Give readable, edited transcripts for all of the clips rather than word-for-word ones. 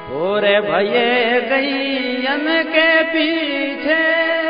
और भये गैयन के पीछे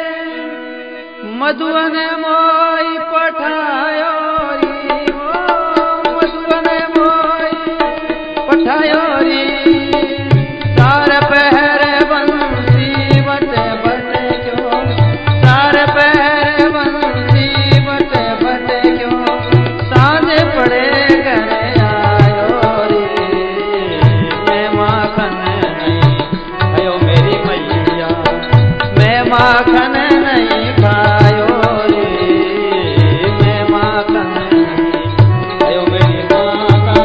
मधुवन मोई पठायो री, ओ मधुवन मोई पठायो री। सार पहर बंसी बट बट क्यों, सार पहर बंसी बट बट क्यों, सांझ पड़े घर आयो रे। मैं माखन नहीं खायो मेरी मैया, मैं माखन नहीं खायो रे, मैं माखन नहीं खायो मेरी माता।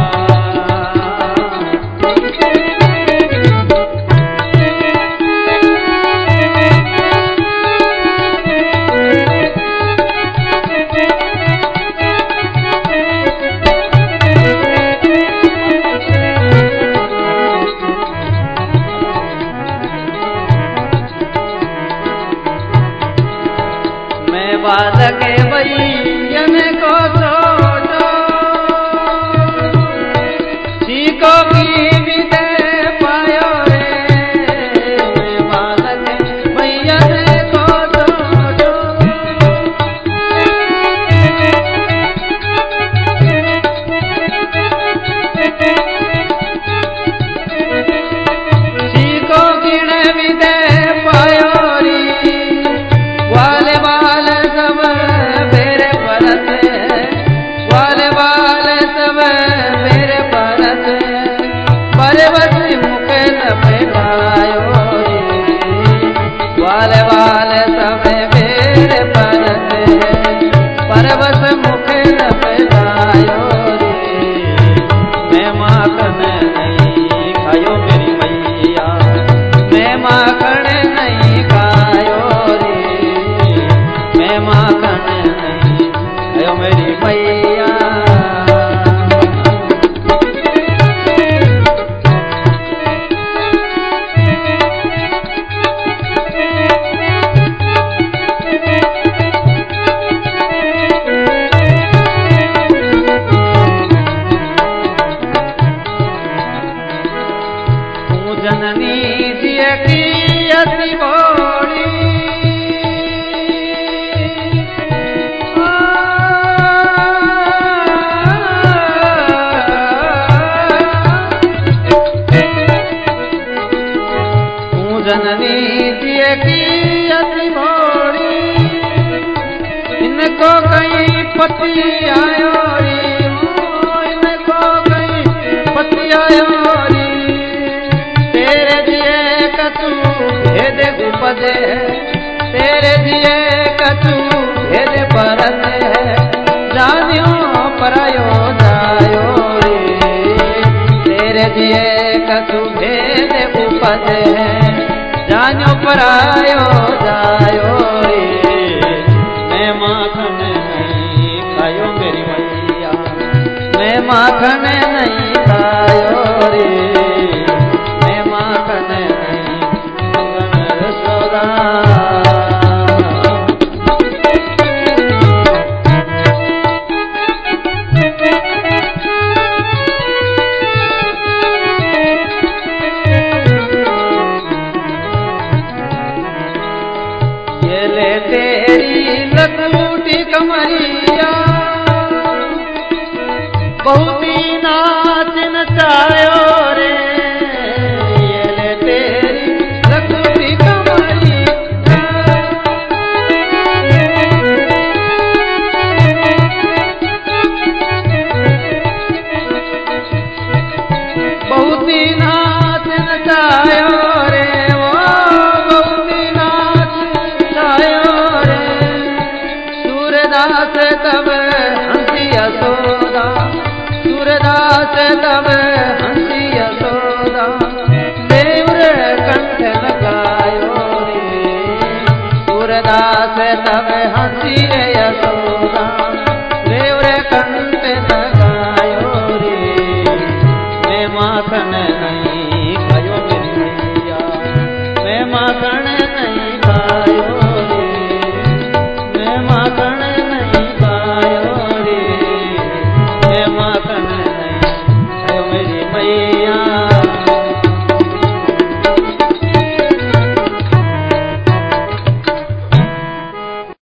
बालक भैयन को छोड़ो, सीखो की विदय पायो रे। बालक भैयन को छोड़ो, सीखो किण विदय पायो री। वाले बाल सब मेरे परत, वाले बाल सब मेरे परत, परवश मुख लपेटायो रे। वाले बाल सब मेरे परत, परवश मुख लपेटायो रे। मैं माखन नहीं खायो मेरी मैया, मैं माखन नहीं खायो रे, मैं माखन नहीं खायो मेरी मैया। तू जननी जिय की अति भोली, जननी जिय की अति भोली, इनको कहीं पति आयो री, इनको कहीं पति आयो री। तेरे जिये कछु भेद उपज है, तेरे जिये कछु भेद परत है, जानियो परायो जायो रे। तेरे जिये कछु भेद उपज है, जानियो परायो जायो रे। मैं माखन नहीं खायो मेरी मैया, मैं माखन नहीं खायो रे, मैं माखन नहीं खायो सोदा। तेरी लखूटी कमरिया बहुत ही नाच नचायो रे। ये ले तेरी लखूटी कमरिया, बहुत ही नाच नचायो रे, वो बहुत ही नाच नचायो रे। सूरदास तब हंसी यशोदा, सूरदास तब हंसी यशोदा, देवर कंठ लगायो रे। सूरदास तब हंसी यशोदा, देवर कंठ लगायो रे। मैं माखन नहीं